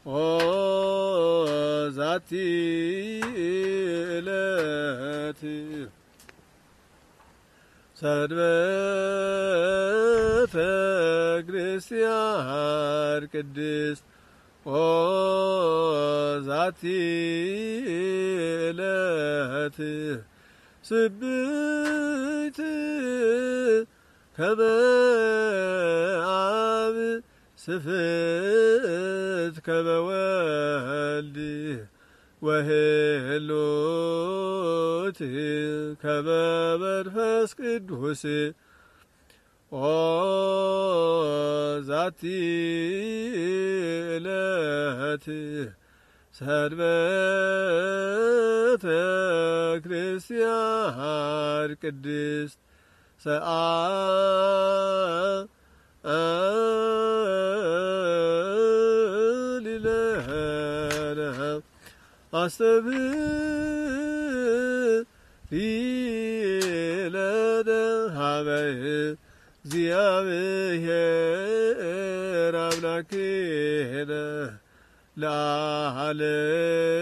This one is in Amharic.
ዛቲ ዕለት ሰንበተ ክርስቲያን ቅድስት ዛቲ ዕለት ስብሕት ከመ አብ ስፍሕት ከመ ወልድ ወህሎት ከመ መንፈስ ቅዱስ ዛቲ ዕለት ሰንበተ ክርስቲያን ቅድስት ሰአሊለነ አስተብሪለነ ሀበ እግዚአብሔር አምላክነ ለዓለም